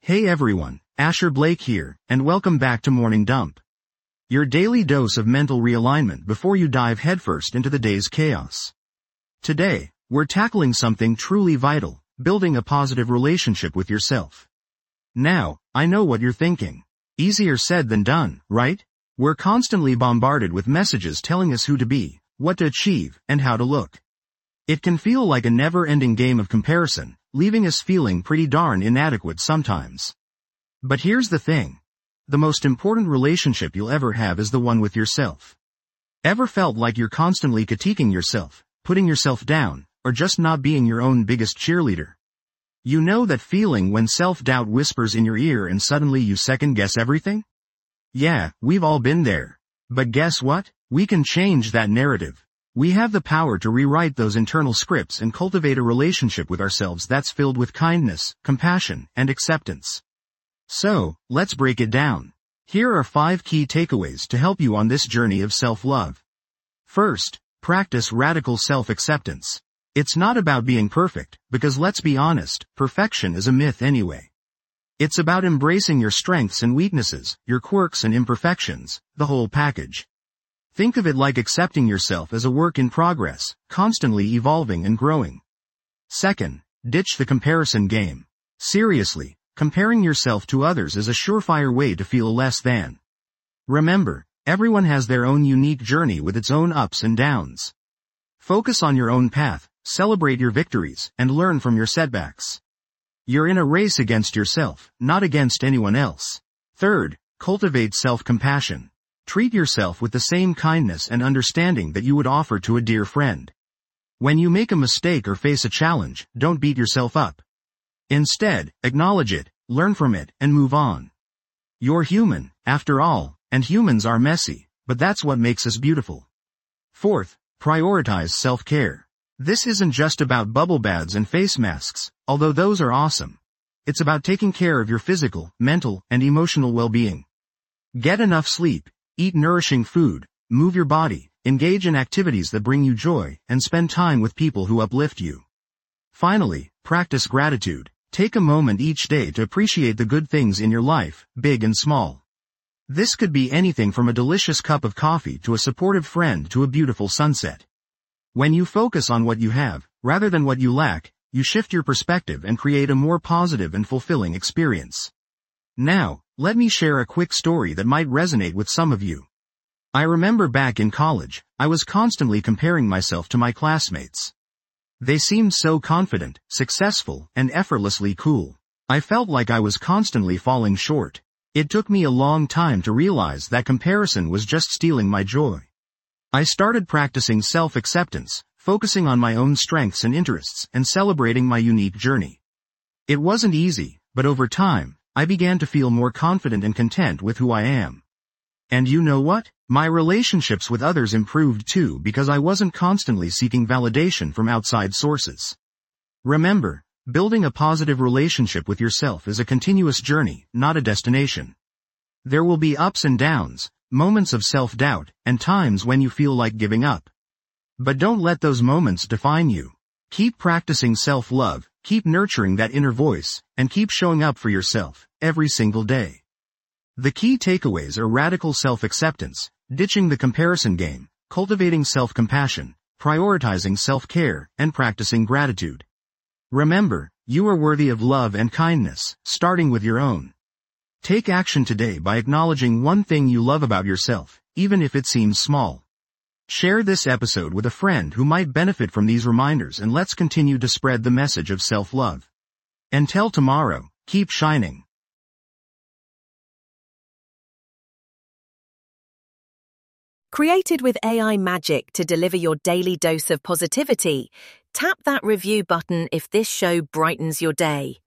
Hey everyone, Asher Blake here, and welcome back to Morning Dump. Your daily dose of mental realignment before you dive headfirst into the day's chaos. Today, we're tackling something truly vital, building a positive relationship with yourself. Now, I know what you're thinking. Easier said than done, right? We're constantly bombarded with messages telling us who to be, what to achieve, and how to look. It can feel like a never-ending game of comparison, leaving us feeling pretty darn inadequate sometimes. But here's the thing. The most important relationship you'll ever have is the one with yourself. Ever felt like you're constantly critiquing yourself, putting yourself down, or just not being your own biggest cheerleader? You know that feeling when self-doubt whispers in your ear and suddenly you second-guess everything? Yeah, we've all been there. But guess what? We can change that narrative. We have the power to rewrite those internal scripts and cultivate a relationship with ourselves that's filled with kindness, compassion, and acceptance. So, let's break it down. Here are 5 key takeaways to help you on this journey of self-love. First, practice radical self-acceptance. It's not about being perfect, because let's be honest, perfection is a myth anyway. It's about embracing your strengths and weaknesses, your quirks and imperfections, the whole package. Think of it like accepting yourself as a work in progress, constantly evolving and growing. Second, ditch the comparison game. Seriously, comparing yourself to others is a surefire way to feel less than. Remember, everyone has their own unique journey with its own ups and downs. Focus on your own path, celebrate your victories, and learn from your setbacks. You're in a race against yourself, not against anyone else. Third, cultivate self-compassion. Treat yourself with the same kindness and understanding that you would offer to a dear friend. When you make a mistake or face a challenge, don't beat yourself up. Instead, acknowledge it, learn from it, and move on. You're human, after all, and humans are messy, but that's what makes us beautiful. Fourth, prioritize self-care. This isn't just about bubble baths and face masks, although those are awesome. It's about taking care of your physical, mental, and emotional well-being. Get enough sleep. Eat nourishing food, move your body, engage in activities that bring you joy, and spend time with people who uplift you. Finally, practice gratitude. Take a moment each day to appreciate the good things in your life, big and small. This could be anything from a delicious cup of coffee to a supportive friend to a beautiful sunset. When you focus on what you have, rather than what you lack, you shift your perspective and create a more positive and fulfilling experience. Now, let me share a quick story that might resonate with some of you. I remember back in college, I was constantly comparing myself to my classmates. They seemed so confident, successful, and effortlessly cool. I felt like I was constantly falling short. It took me a long time to realize that comparison was just stealing my joy. I started practicing self-acceptance, focusing on my own strengths and interests, and celebrating my unique journey. It wasn't easy, but over time, I began to feel more confident and content with who I am. And you know what? My relationships with others improved too because I wasn't constantly seeking validation from outside sources. Remember, building a positive relationship with yourself is a continuous journey, not a destination. There will be ups and downs, moments of self-doubt, and times when you feel like giving up. But don't let those moments define you. Keep practicing self-love, keep nurturing that inner voice, and keep showing up for yourself, every single day. The key takeaways are radical self-acceptance, ditching the comparison game, cultivating self-compassion, prioritizing self-care, and practicing gratitude. Remember, you are worthy of love and kindness, starting with your own. Take action today by acknowledging one thing you love about yourself, even if it seems small. Share this episode with a friend who might benefit from these reminders, and let's continue to spread the message of self-love. Until tomorrow, keep shining. Created with AI magic to deliver your daily dose of positivity, tap that review button if this show brightens your day.